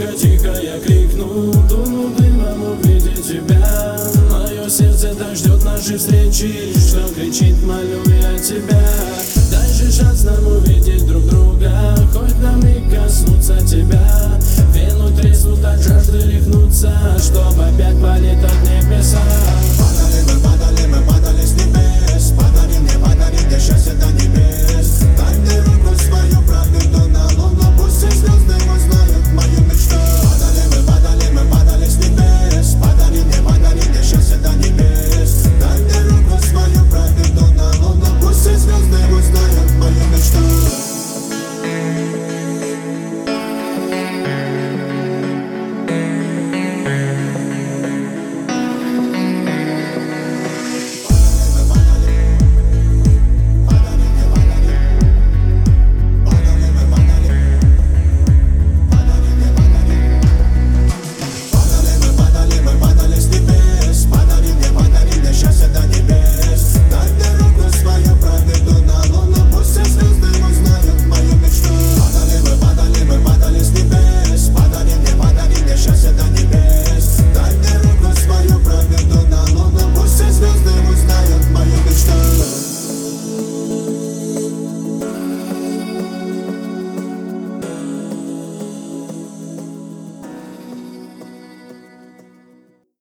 тихо я крикну, дуну дымом увидеть тебя. Мое сердце так ждет нашей встречи, что кричит, молю я тебя. Дай же шанс нам увидеть друг друга, хоть на миг коснуться тебя.